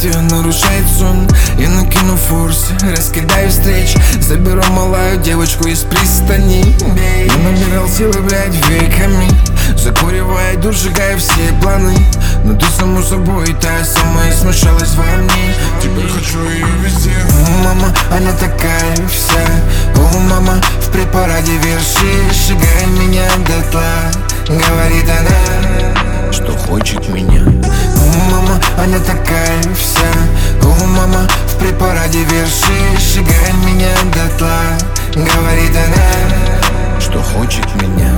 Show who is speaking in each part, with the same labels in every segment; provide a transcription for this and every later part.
Speaker 1: спокойствие нарушает сон. Я накину форс, раскидаю встреч, заберу малую девочку из пристани. Я набирал силы, блядь, веками, закуривая душ, сжигая все планы. Но ты, само собой, та самая смешалась во мне. Теперь хочу ее везде. О, мама, она такая вся. О, мама, в препараде верши, сжигает меня дотла. Говорит она, что хочет меня. О, мама, она такая вся. О, мама, в препараде верши, сжигает меня дотла. Говорит она, что хочет меня.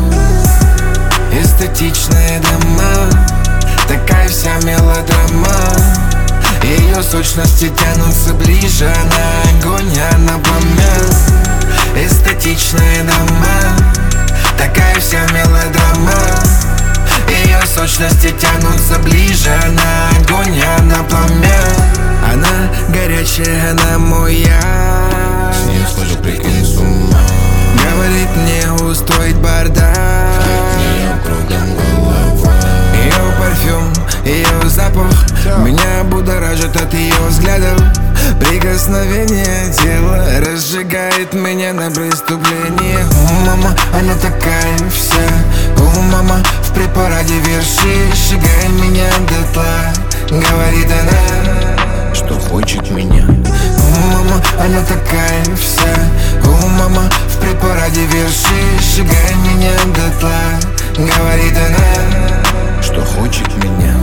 Speaker 1: Эстетичные дома, такая вся мелодрама. Ее сущности тянутся ближе, она огонь, она пламя. Эстетичные дома, такая вся мелодрама. Ее сущности тянутся ближе, она огонь, она пламя. Она горячая, она моя.
Speaker 2: С ней схожу, прикинь, с ума.
Speaker 1: Говорит мне устроить бардак.
Speaker 2: От нее кругом голова.
Speaker 1: Ее парфюм, ее запах меня будоражит от ее взглядов. Прикосновение тела разжигает меня на преступление. О, мама, она такая вся. О, мама, в препараде верши, сжигает меня дотла. Говорит она, что хочет меня. О, мама, она такая вся. О, мама, в препараде верши, сжигает меня дотла. Говорит она, что хочет меня.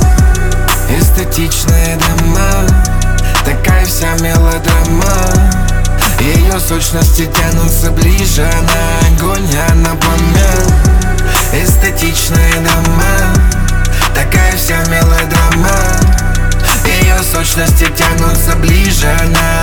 Speaker 1: Эстетичные дома, такая вся мелодрама. Ее сущности тянутся ближе, она огонь, она пламя. Эстетичные дома, такая вся мелодрама. Ее сущности тянутся ближе, она